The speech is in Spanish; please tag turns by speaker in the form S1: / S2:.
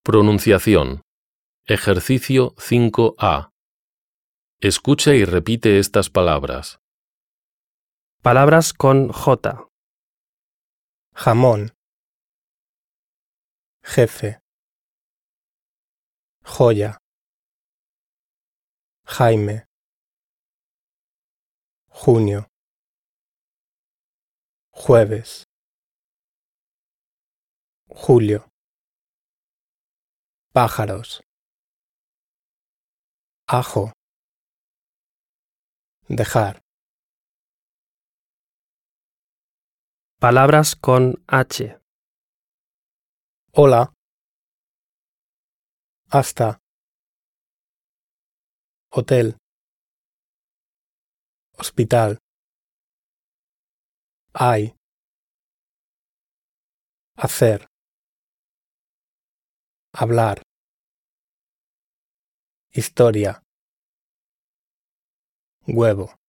S1: Pronunciación. Ejercicio 5A. Escucha y repite estas palabras.
S2: Palabras con J.
S3: Jamón, jefe, joya, Jaime, junio, jueves, julio, pájaros, ajo, dejar.
S2: Palabras con H.
S3: Hola, hasta, hotel, hospital, hay, hacer, hablar, historia, huevo.